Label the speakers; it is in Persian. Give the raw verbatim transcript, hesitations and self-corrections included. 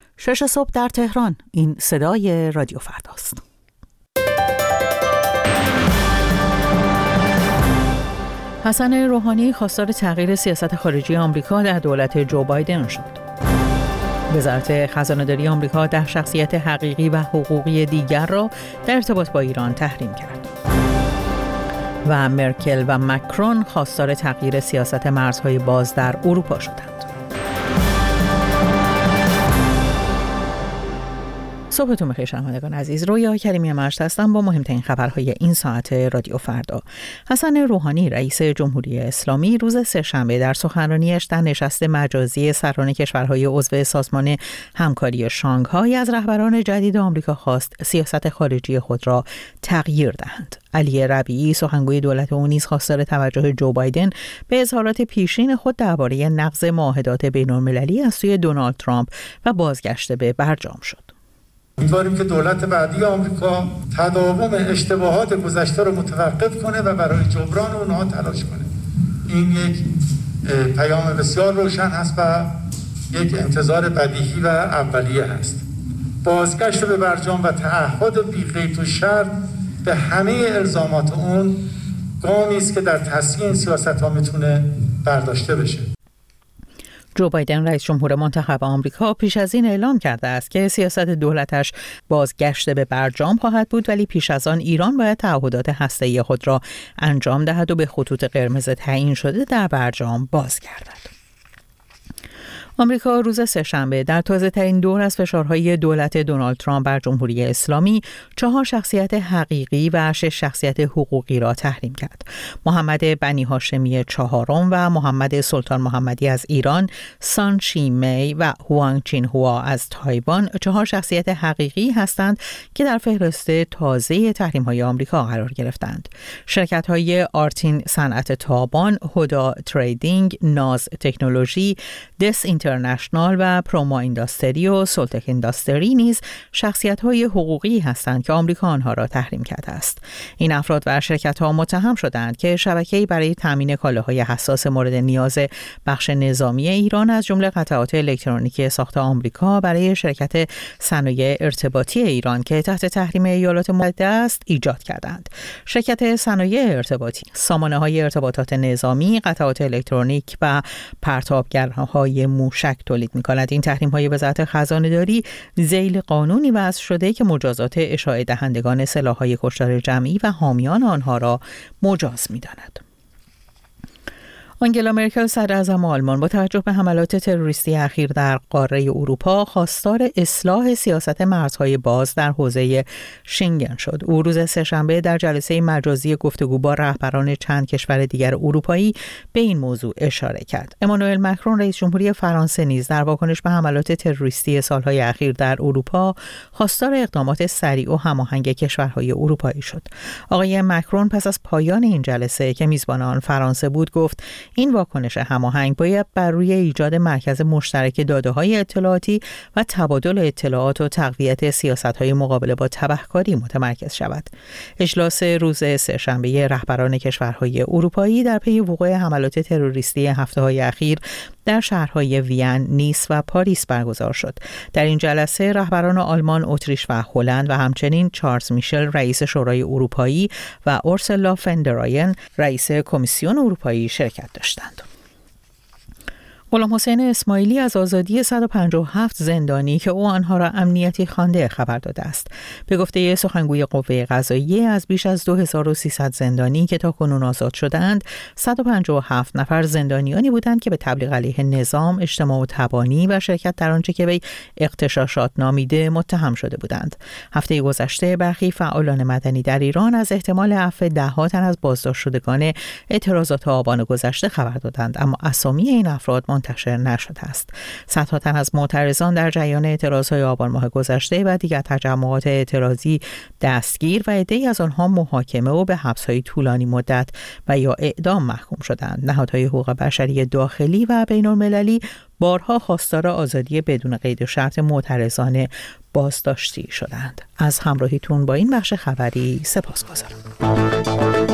Speaker 1: شش صبح در تهران. این صدای رادیو فرداست. حسن روحانی خواستار تغییر سیاست خارجی آمریکا در دولت جو بایدن شد. وزارت خزانه‌داری آمریکا ده شخصیت حقیقی و حقوقی دیگر را در ارتباط با ایران تحریم کرد. و مرکل و مکرون خواستار تغییر سیاست مرزهای باز در اروپا شدند. صبحتون بخیر شنوندگان عزیز. رویا کریمی مشت هستم با مهمترین خبرهای این ساعت رادیو فردا. حسن روحانی رئیس جمهوری اسلامی روز سه‌شنبه در سخنرانیش در نشست مجازی سران کشورهای عضو سازمان همکاری شانگهای از رهبران جدید آمریکا خواست سیاست خارجی خود را تغییر دهند. علی ربیعی سخنگوی دولت او نیز خواستار توجه جو بایدن به اظهارات پیشین خود درباره نقض معاهدات بین‌المللی از سوی دونالد ترامپ و بازگشت به برجام شد.
Speaker 2: امیدواریم که دولت بعدی آمریکا تداوم اشتباهات گذشته رو متوقف کنه و برای جبران اونها تلاش کنه. این یک پیام بسیار روشن هست و یک انتظار بدیهی و اولیه هست. بازگشت به برجام و تعهد بی قید و شرط به همه الزامات اون گامی است که در تصحیح این سیاست‌ها میتونه برداشته بشه.
Speaker 1: جو بایدن رئیس جمهور منتخب آمریکا پیش از این اعلام کرده است که سیاست دولتش بازگشت به برجام خواهد بود، ولی پیش از آن ایران باید تعهدات هسته‌ای خود را انجام دهد و به خطوط قرمز تعیین شده در برجام بازگردد. آمریکا روز سه‌شنبه در تازه‌ترین دور از فشارهای دولت دونالد ترامپ بر جمهوری اسلامی چهار شخصیت حقیقی و شش شخصیت حقوقی را تحریم کرد. محمد بنی هاشمی چهارم و محمد سلطان محمدی از ایران، سان شی می و هوانگ چین هوا از تایوان چهار شخصیت حقیقی هستند که در فهرست تازه تحریم‌های آمریکا قرار گرفتند. شرکت‌های آرتین صنعت تابان، هدا تریدینگ، ناز تکنولوژی، دس اینترنشنال و پروما اینداستری و سولتک اینداستری نیز شخصیت‌های حقوقی هستند که آمریکا آنها را تحریم کرده است. این افراد و شرکت‌ها متهم شدند که شبکه‌ای برای تامین کالاهای حساس مورد نیاز بخش نظامی ایران از جمله قطعات الکترونیکی ساخت آمریکا برای شرکت صنایع ارتباطی ایران که تحت تحریم ایالات متحده است ایجاد کردند. شرکت صنایع ارتباطی سامانه‌های ارتباطات نظامی، قطعات الکترونیک و پرتابگرهای موشک تولید می‌کند. این تحریم‌های وزارت خزانه‌داری ذیل قانونی وضع شده که مجازات اشاعه دهندگان سلاح‌های کشتار جمعی و حامیان آنها را مجاز می‌داند. آنگلا مرکل صدراعظم آلمان با توجه به حملات تروریستی اخیر در قاره اروپا خواستار اصلاح سیاست مرزهای باز در حوزه شنگن شد. او روز سه‌شنبه در جلسه مجازی گفتگو با رهبران چند کشور دیگر اروپایی به این موضوع اشاره کرد. امانوئل مکرون رئیس جمهوری فرانسه نیز در واکنش به حملات تروریستی سالهای اخیر در اروپا خواستار اقدامات سریع و هماهنگ کشورهای اروپایی شد. آقای مکرون پس از پایان این جلسه که میزبان آن فرانسه بود گفت این واکنش هماهنگ باید بر روی ایجاد مرکز مشترک داده‌های اطلاعاتی و تبادل اطلاعات و تقویت سیاست‌های مقابله با تبهکاری متمرکز شود. اجلاس روز سه‌شنبه رهبران کشورهای اروپایی در پی وقوع حملات تروریستی هفته‌های اخیر در شهرهای وین، نیس و پاریس برگزار شد. در این جلسه رهبران آلمان، اتریش و هلند و همچنین چارلز میشل رئیس شورای اروپایی و اورسولا فون در لاین رئیس کمیسیون اروپایی شرکت داشتند. غلام حسین اسماعیلی از آزادی صد و پنجاه و هفت زندانی که او آنها را امنیتی خوانده خبر داده است. به گفته سخنگوی قوه قضاییه از بیش از دو هزار و سیصد زندانی که تاکنون آزاد شدند، صد و پنجاه و هفت نفر زندانیانی بودند که به تبلیغ علیه نظام، اجتماع و تبانی و شرکت در آنچه که وی اغتشاشات نامیده متهم شده بودند. هفته گذشته برخی فعالان مدنی در ایران از احتمال عفو ده‌ها تن از بازداشت شدگان اعتراضات آبان گذشته خبر دادند، اما اسامی این افراد منتشر نشده است. صدها تن از معترضان در جریان اعتراضهای آبان ماه گذشته و دیگر تجمعات اعتراضی دستگیر و عده‌ای از آنها محاکمه و به حبس‌های طولانی مدت و یا اعدام محکوم شدند. نهادهای حقوق بشری داخلی و بین‌المللی بارها خواستار آزادی بدون قید و شرط معترضان بازداشتی شدند. از همراهیتون با این بخش خبری سپاسگزارم.